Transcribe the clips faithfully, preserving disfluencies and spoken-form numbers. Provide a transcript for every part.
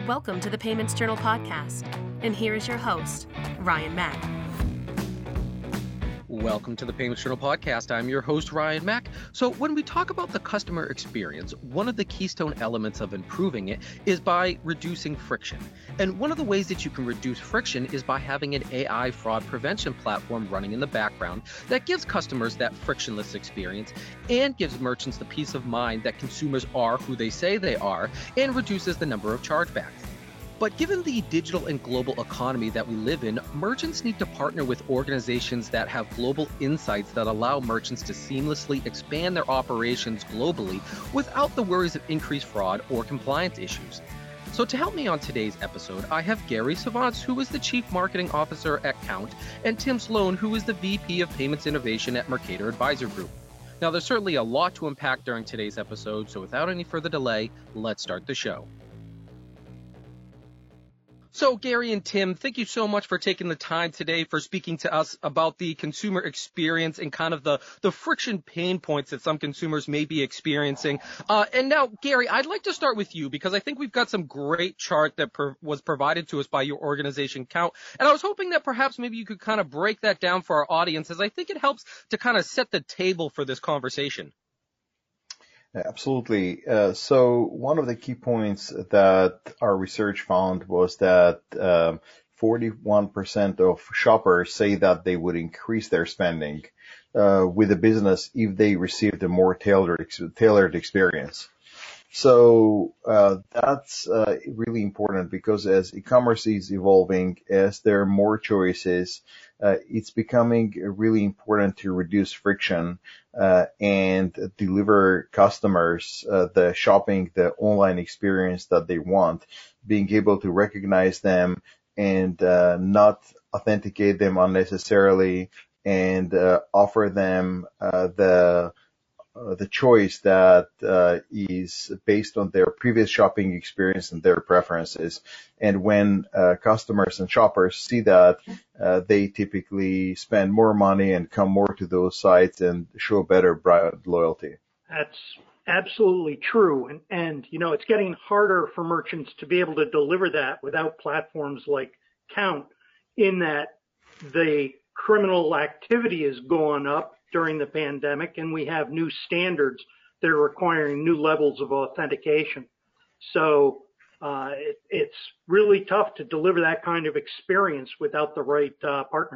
Welcome to the Payments Journal podcast. And here is your host, Ryan Mack. Welcome to the Payments Journal podcast. I'm your host, Ryan Mack. So when we talk about the customer experience, one of the keystone elements of improving it is by reducing friction. And one of the ways that you can reduce friction is by having an A I fraud prevention platform running in the background that gives customers that frictionless experience and gives merchants the peace of mind that consumers are who they say they are and reduces the number of chargebacks. But given the digital and global economy that we live in, merchants need to partner with organizations that have global insights that allow merchants to seamlessly expand their operations globally without the worries of increased fraud or compliance issues. So to help me on today's episode, I have Gary Savants, who is the Chief Marketing Officer at Count, and Tim Sloan, who is the V P of Payments Innovation at Mercator Advisor Group. Now, there's certainly a lot to unpack during today's episode, so without any further delay, let's start the show. So, Gary and Tim, thank you so much for taking the time today for speaking to us about the consumer experience and kind of the, the friction pain points that some consumers may be experiencing. Uh, and now, Gary, I'd like to start with you because I think we've got some great chart that per, was provided to us by your organization, Count. And I was hoping that perhaps maybe you could kind of break that down for our audience, as I think it helps to kind of set the table for this conversation. Absolutely. Uh, so one of the key points that our research found was that um, forty-one percent of shoppers say that they would increase their spending uh, with a business if they received a more tailored tailored experience. So uh, that's uh, really important because as e-commerce is evolving, as there are more choices, uh, it's becoming really important to reduce friction uh, and deliver customers uh, the shopping, the online experience that they want, being able to recognize them and uh, not authenticate them unnecessarily and uh, offer them uh, the Uh, the choice that uh, is based on their previous shopping experience and their preferences. And when uh, customers and shoppers see that, uh, they typically spend more money and come more to those sites and show better brand loyalty. That's absolutely true. And, and, you know, it's getting harder for merchants to be able to deliver that without platforms like Count, in that the criminal activity has gone up during the pandemic, and we have new standards that are requiring new levels of authentication. So uh, it, it's really tough to deliver that kind of experience without the right uh, partner.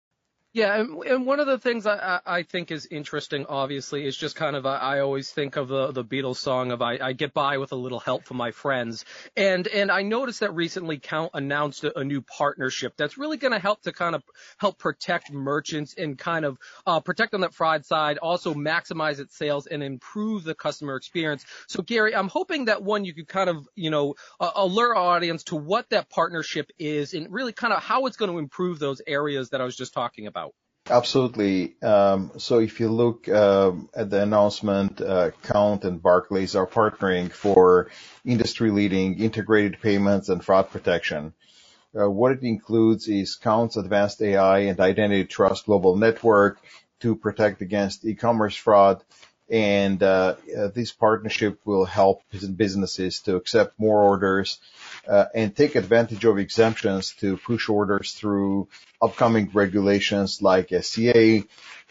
Yeah, and, and one of the things I, I think is interesting, obviously, is just kind of, I, I always think of the, the Beatles song of I, I get by with a little help from my friends. And and I noticed that recently Count announced a, a new partnership that's really going to help to kind of help protect merchants and kind of uh, protect on that fraud side, also maximize its sales and improve the customer experience. So, Gary, I'm hoping that, one, you could kind of, you know, uh, alert our audience to what that partnership is and really kind of how it's going to improve those areas that I was just talking about. Absolutely. Um, so if you look um, at the announcement, uh, Count and Barclays are partnering for industry-leading integrated payments and fraud protection. Uh, what it includes is Count's advanced A I and identity trust global network to protect against e-commerce fraud. And uh, uh, this partnership will help businesses to accept more orders uh, and take advantage of exemptions to push orders through upcoming regulations like S C A.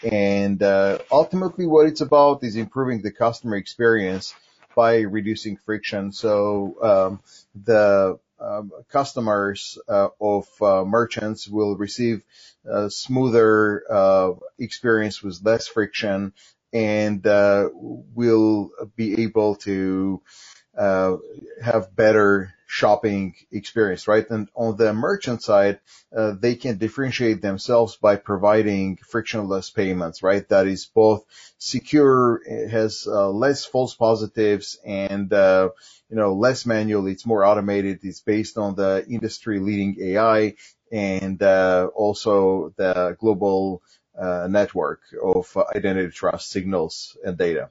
And uh, ultimately what it's about is improving the customer experience by reducing friction. So um, the um, customers uh, of uh, merchants will receive a smoother uh, experience with less friction, and uh, will be able to uh, have better shopping experience, right? And on the merchant side, uh, they can differentiate themselves by providing frictionless payments, right? That is both secure, has uh, less false positives, and uh, you know, less manual. It's more automated. It's based on the industry-leading A I and uh, also the global Uh, network of uh, identity trust signals and data.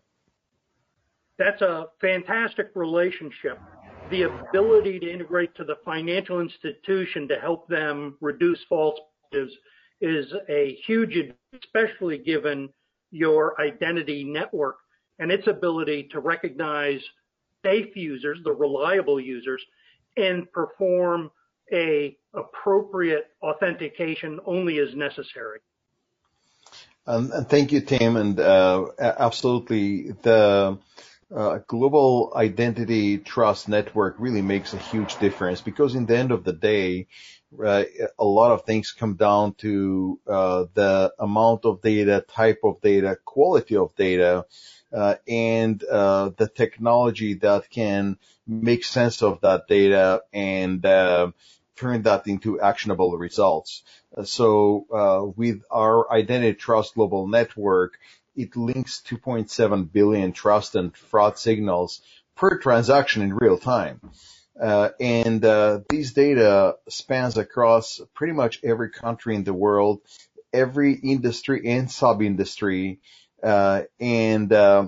That's a fantastic relationship. The ability to integrate to the financial institution to help them reduce false positives is a huge advantage, especially given your identity network and its ability to recognize safe users, the reliable users, and perform a appropriate authentication only as necessary. Um, and thank you, Tim. And uh, absolutely, the uh, global identity trust network really makes a huge difference, because in the end of the day, uh, a lot of things come down to uh, the amount of data, type of data, quality of data, uh, and uh, the technology that can make sense of that data and uh, turn that into actionable results. Uh, so uh, with our Identity Trust Global Network, it links two point seven billion trust and fraud signals per transaction in real time. Uh, and uh, these data spans across pretty much every country in the world, every industry and sub-industry, uh, and uh,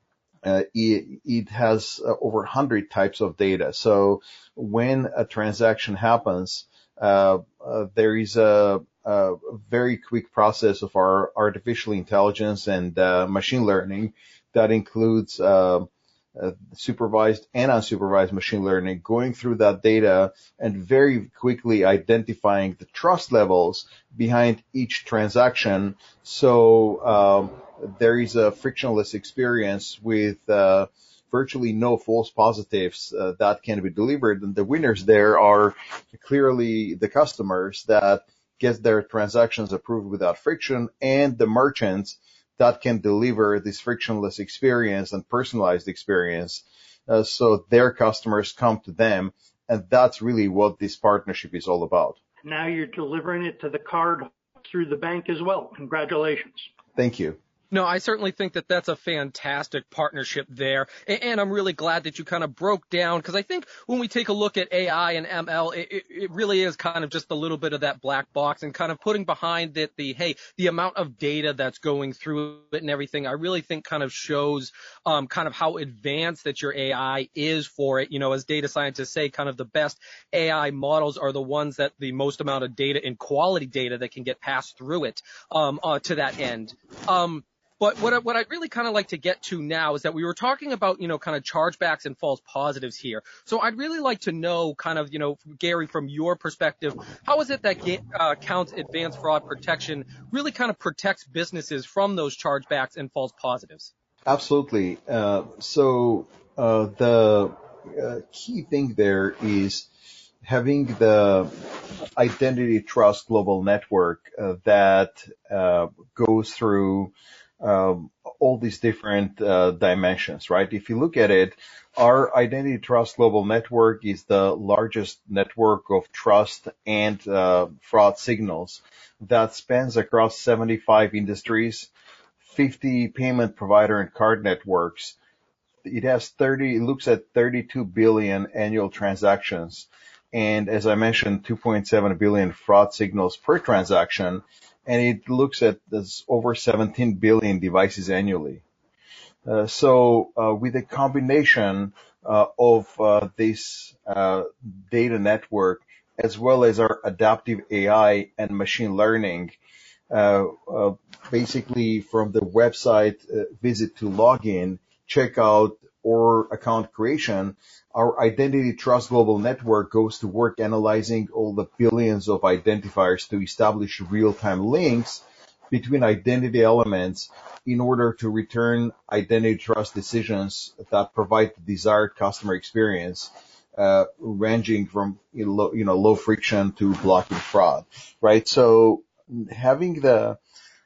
uh, it, it has uh, over one hundred types of data. So when a transaction happens, uh, uh, there is a, a very quick process of our artificial intelligence and uh, machine learning that includes uh, Uh, supervised and unsupervised machine learning, going through that data and very quickly identifying the trust levels behind each transaction. So um, there is a frictionless experience with uh, virtually no false positives uh, that can be delivered. And the winners there are clearly the customers that get their transactions approved without friction, and the merchants that can deliver this frictionless experience and personalized experience, uh, so their customers come to them. And that's really what this partnership is all about. Now you're delivering it to the card through the bank as well. Congratulations. Thank you. No, I certainly think that that's a fantastic partnership there. And I'm really glad that you kind of broke down, because I think when we take a look at A I and M L, it, it really is kind of just a little bit of that black box, and kind of putting behind it the, hey, the amount of data that's going through it and everything, I really think kind of shows um, kind of how advanced that your A I is for it. You know, as data scientists say, kind of the best A I models are the ones that the most amount of data and quality data that can get passed through it um, uh, to that end. Um, But what, what I'd really kind of like to get to now is that we were talking about, you know, kind of chargebacks and false positives here. So I'd really like to know kind of, you know, Gary, from your perspective, how is it that uh, Kount's advanced fraud protection really kind of protects businesses from those chargebacks and false positives? Absolutely. Uh, so uh, the uh, key thing there is having the Identity Trust Global Network uh, that uh, goes through Um, all these different uh, dimensions, right? If you look at it, our Identity Trust Global Network is the largest network of trust and uh, fraud signals that spans across seventy-five industries, fifty payment provider and card networks. It has thirty, it looks at thirty-two billion annual transactions. And as I mentioned, two point seven billion fraud signals per transaction. And it looks at this over seventeen billion devices annually. Uh, so uh, with a combination uh, of uh, this uh, data network, as well as our adaptive A I and machine learning, uh, uh, basically from the website uh, visit to login, checkout, or account creation, our Identity Trust Global Network goes to work analyzing all the billions of identifiers to establish real-time links between identity elements in order to return identity trust decisions that provide the desired customer experience, uh, ranging from you know, low, you know, low friction to blocking fraud, right? So having the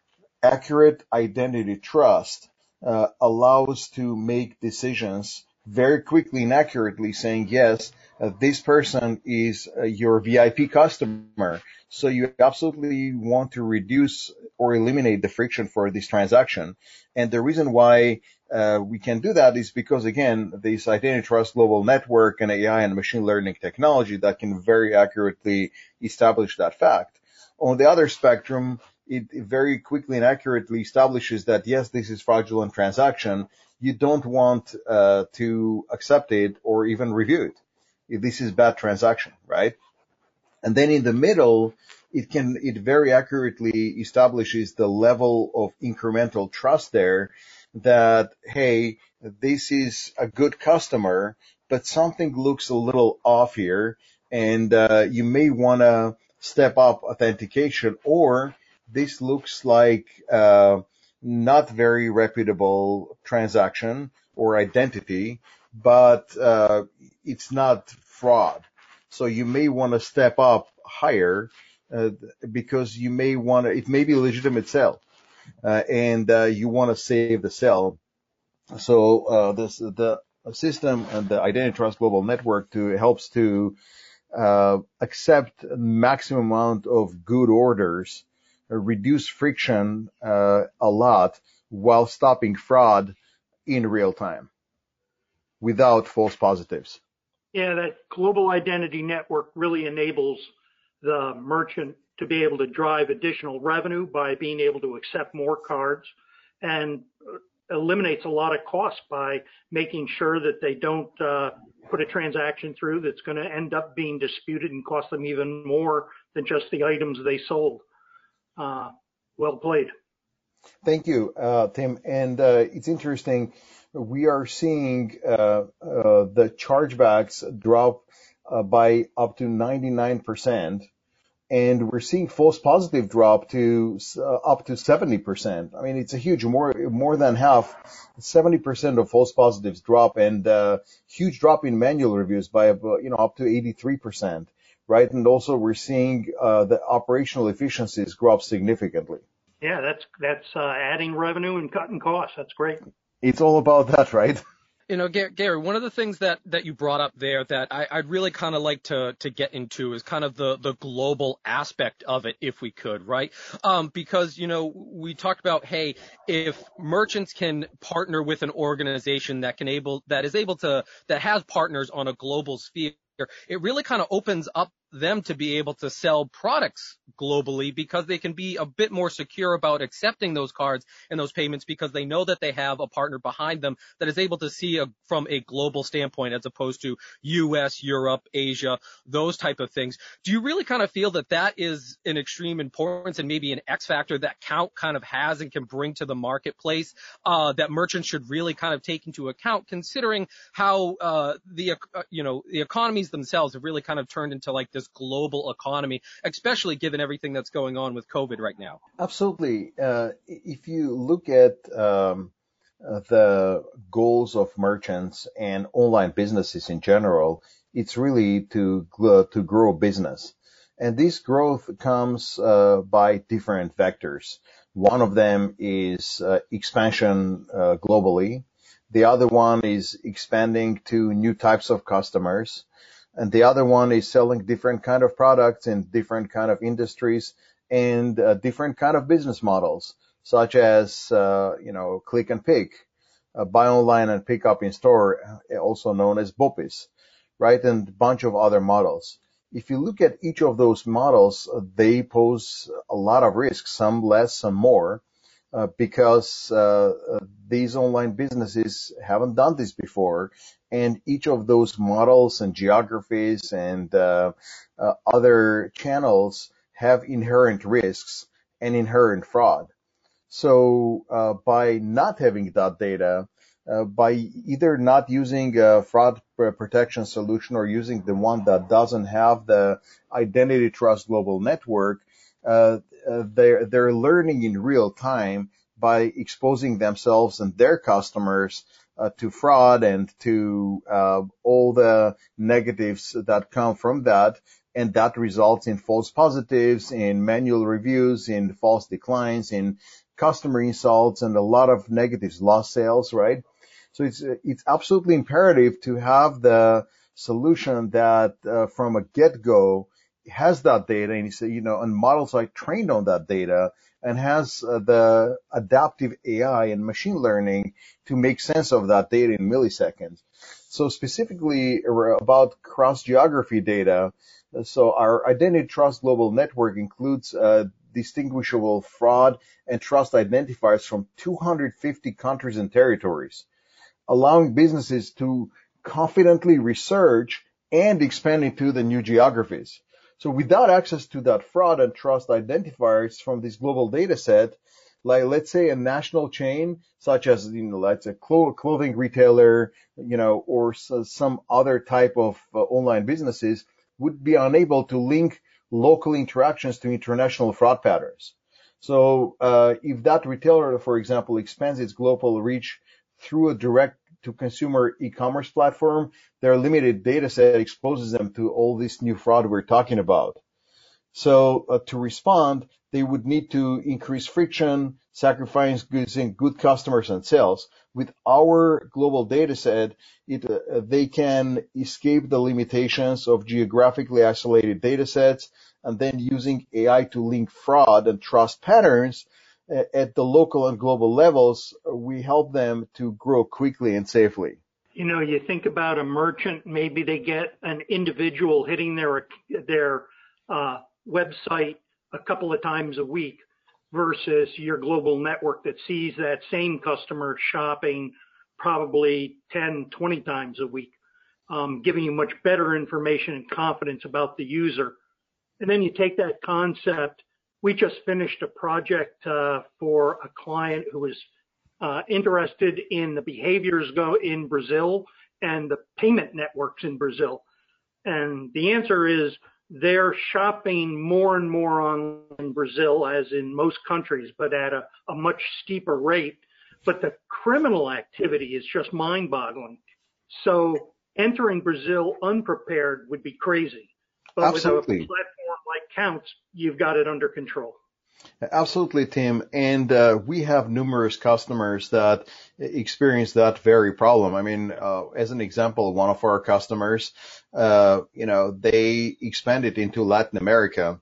accurate identity trust uh, allows to make decisions very quickly and accurately, saying, yes, uh, this person is uh, your V I P customer. So you absolutely want to reduce or eliminate the friction for this transaction. And the reason why uh, we can do that is because, again, this Identity Trust Global Network and A I and machine learning technology that can very accurately establish that fact. On the other spectrum, it very quickly and accurately establishes that, yes, this is fraudulent transaction. You don't want uh, to accept it or even review it. This is bad transaction, right? And then in the middle, it can, it very accurately establishes the level of incremental trust there that, hey, this is a good customer, but something looks a little off here, and uh, you may want to step up authentication, or this looks like uh, not very reputable transaction or identity, but uh, it's not fraud. So you may want to step up higher uh, because you may want to, it may be a legitimate sale, uh, and uh, you want to save the sale. So uh, this the system and the Identity Trust Global Network to helps to uh, accept maximum amount of good orders, uh, reduce friction uh, a lot while stopping fraud in real time without false positives. Yeah, that global identity network really enables the merchant to be able to drive additional revenue by being able to accept more cards, and eliminates a lot of costs by making sure that they don't uh, put a transaction through that's going to end up being disputed and cost them even more than just the items they sold. Uh, well played. Thank you, uh, Tim. And uh, it's interesting. We are seeing uh, uh, the chargebacks drop uh, by up to ninety-nine percent. And we're seeing false positive drop to uh, up to seventy percent. I mean, it's a huge, more more than half, seventy percent of false positives drop, and uh, huge drop in manual reviews by you know up to eighty-three percent, right? And also we're seeing uh, the operational efficiencies grow up significantly. Yeah, that's that's uh, adding revenue and cutting costs. That's great. It's all about that, right? You know, Gary, one of the things that, that you brought up there that I, I'd really kind of like to, to get into is kind of the, the global aspect of it, if we could, right? Um, because, you know, we talked about, hey, if merchants can partner with an organization that can able, that is able to, that has partners on a global sphere, it really kind of opens up them to be able to sell products globally because they can be a bit more secure about accepting those cards and those payments because they know that they have a partner behind them that is able to see a, from a global standpoint as opposed to U S, Europe, Asia, those type of things. Do you really kind of feel that that is an extreme importance and maybe an X factor that Count kind of has and can bring to the marketplace uh, that merchants should really kind of take into account, considering how uh, the uh, you know the economies themselves have really kind of turned into like this global economy, especially given everything that's going on with COVID right now? Absolutely. Uh, if you look at um, uh, the goals of merchants and online businesses in general, it's really to uh, to grow business. And this growth comes uh, by different vectors. One of them is uh, expansion uh, globally. The other one is expanding to new types of customers. And the other one is selling different kind of products in different kind of industries and uh, different kind of business models, such as, uh, you know, click and pick, uh, buy online and pick up in store, also known as B O P I S, right? And a bunch of other models. If you look at each of those models, uh, they pose a lot of risks, some less, some more. Uh, because uh, uh, these online businesses haven't done this before, and each of those models and geographies and uh, uh, other channels have inherent risks and inherent fraud. So uh, by not having that data, uh, by either not using a fraud protection solution or using the one that doesn't have the Identity Trust Global Network, uh, Uh, they're, they're learning in real time by exposing themselves and their customers uh, to fraud and to uh, all the negatives that come from that. And that results in false positives, in manual reviews, in false declines, in customer insults, and a lot of negatives, lost sales, right? So it's, it's absolutely imperative to have the solution that uh, from a get-go has that data, and you say, you know, and models are trained on that data, and has uh, the adaptive A I and machine learning to make sense of that data in milliseconds. So specifically about cross-geography data, so our Identity Trust Global Network includes uh, distinguishable fraud and trust identifiers from two hundred fifty countries and territories, allowing businesses to confidently research and expand into the new geographies. So without access to that fraud and trust identifiers from this global data set, like let's say a national chain such as, you know, let's a clothing retailer, you know, or some other type of uh, online businesses would be unable to link local interactions to international fraud patterns. So uh, if that retailer, for example, expands its global reach through a direct to consumer e-commerce platform, their limited data set exposes them to all this new fraud we're talking about. So uh, to respond, they would need to increase friction, sacrificing good customers and sales. With our global data set, it, uh, they can escape the limitations of geographically isolated data sets, and then using A I to link fraud and trust patterns uh, at the local and global levels, we help them to grow quickly and safely. You know, you think about a merchant, maybe they get an individual hitting their their uh, website a couple of times a week versus your global network that sees that same customer shopping probably ten, twenty times a week, um, giving you much better information and confidence about the user. And then you take that concept. We just finished a project uh, for a client who was uh, interested in the behaviors go in Brazil and the payment networks in Brazil. And the answer is they're shopping more and more on in Brazil, as in most countries, but at a, a much steeper rate. But the criminal activity is just mind-boggling. So entering Brazil unprepared would be crazy. But Absolutely. With a platform like Counts, you've got it under control. Absolutely, Tim. And uh, we have numerous customers that experience that very problem. I mean, uh, as an example, one of our customers, uh, you know, they expanded into Latin America,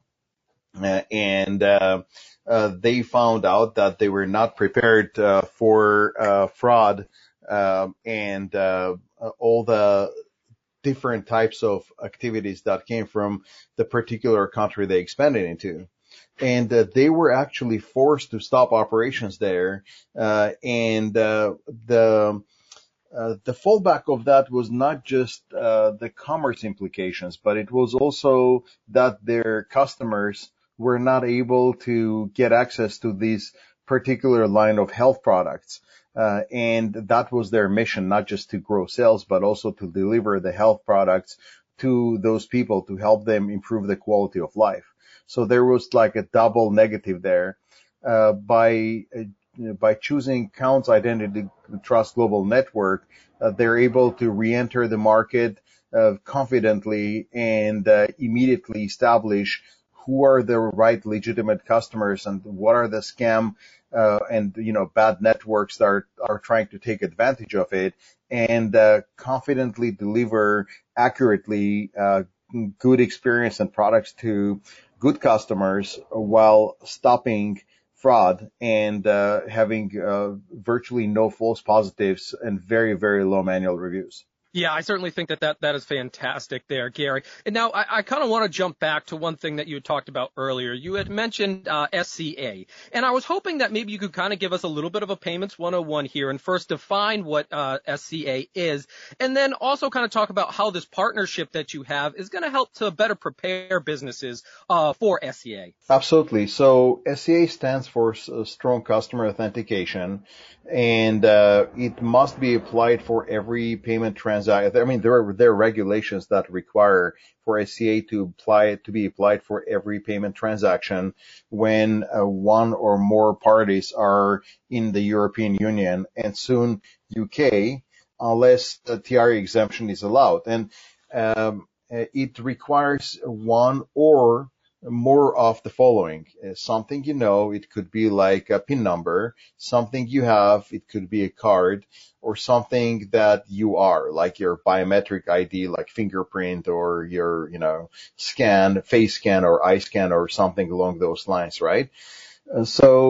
uh, and uh, uh, they found out that they were not prepared uh, for uh, fraud uh, and uh, all the different types of activities that came from the particular country they expanded into. And uh, they were actually forced to stop operations there. Uh, and uh, the uh, the fallback of that was not just uh, the commerce implications, but it was also that their customers were not able to get access to this particular line of health products. Uh, and that was their mission, not just to grow sales, but also to deliver the health products to those people to help them improve the quality of life. So there was like a double negative there. Uh, by uh, by choosing Counts Identity Trust Global Network, uh, they're able to re-enter the market uh, confidently and uh, immediately establish who are the right legitimate customers and what are the scam uh, and, you know, bad networks that are, are trying to take advantage of it, and uh, confidently deliver accurately uh, good experience and products to good customers while stopping fraud and uh, having uh, virtually no false positives and very, very low manual reviews. Yeah, I certainly think that that, that is fantastic there, Gary. And now I, I kind of want to jump back to one thing that you had talked about earlier. You had mentioned uh, S C A, and I was hoping that maybe you could kind of give us a little bit of a Payments one oh one here and first define what uh, S C A is, and then also kind of talk about how this partnership that you have is going to help to better prepare businesses uh, for S C A. Absolutely. So S C A stands for Strong Customer Authentication, and uh, it must be applied for every payment transaction. I mean, there are, there are regulations that require for S C A to apply to be applied for every payment transaction when uh, one or more parties are in the European Union and soon U K, unless the T R A exemption is allowed. And um, it requires one or more of the following. Something you know, it could be like a PIN number. Something you have, it could be a card, or something that you are, like your biometric I D, like fingerprint, or your, you know, scan, face scan or eye scan or something along those lines, right? Uh,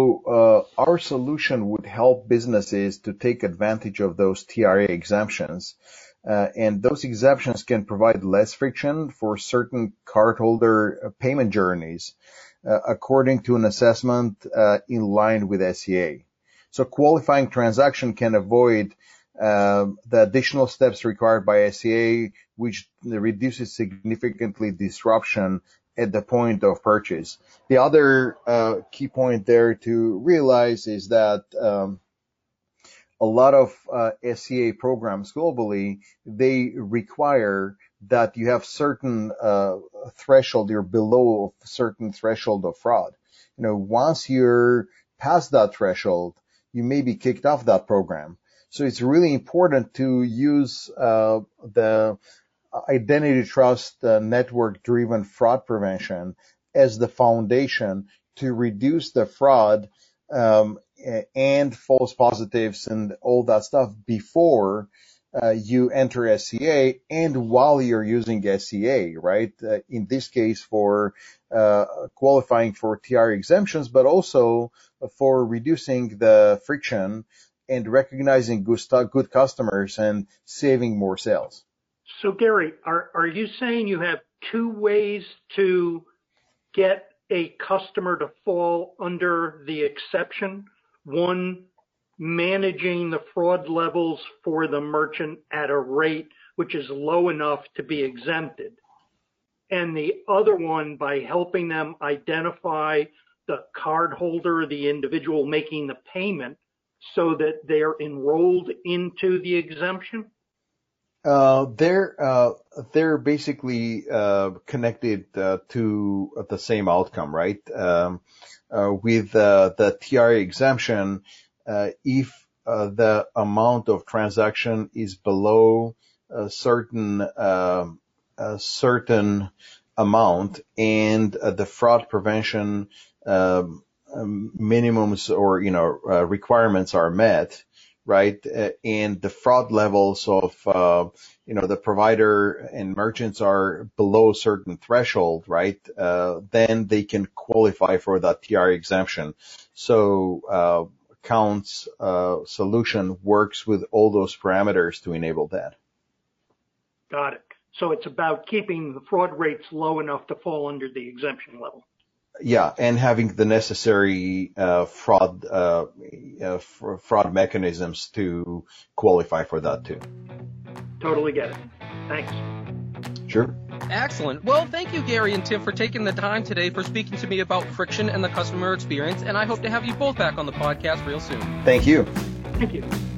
so uh, our solution would help businesses to take advantage of those T R A exemptions. Uh, and those exemptions can provide less friction for certain cardholder payment journeys, uh, according to an assessment uh, in line with S C A. So qualifying transaction can avoid uh, the additional steps required by S C A, which reduces significantly disruption at the point of purchase. The other uh, key point there to realize is that um, a lot of uh, S C A programs globally, they require that you have certain uh, threshold, you're below a certain threshold of fraud. You know, once you're past that threshold, you may be kicked off that program. So it's really important to use uh, the identity trust uh, network-driven fraud prevention as the foundation to reduce the fraud um, and false positives and all that stuff before uh, you enter S C A and while you're using S C A, right? Uh, in this case, for uh, qualifying for T R exemptions, but also for reducing the friction and recognizing good, good customers and saving more sales. So, Gary, are, are you saying you have two ways to get a customer to fall under the exception? One, managing the fraud levels for the merchant at a rate which is low enough to be exempted. And the other one, by helping them identify the cardholder, the individual making the payment, so that they're enrolled into the exemption? Uh, they're uh, they're basically uh, connected uh, to the same outcome, right? Um, uh, with uh, the T R A exemption, uh, if uh, the amount of transaction is below a certain uh, a certain amount, and uh, the fraud prevention um, um, minimums or you know uh, requirements are met, right? Uh, and the fraud levels of, uh, you know, the provider and merchants are below certain threshold, right? Uh, then they can qualify for that T R exemption. So, uh, Count's, uh, solution works with all those parameters to enable that. Got it. So it's about keeping the fraud rates low enough to fall under the exemption level. Yeah, and having the necessary uh, fraud uh, uh, fraud mechanisms to qualify for that too. Totally get it. Thanks. Sure. Excellent. Well, thank you, Gary and Tim, for taking the time today for speaking to me about friction and the customer experience, and I hope to have you both back on the podcast real soon. Thank you. Thank you.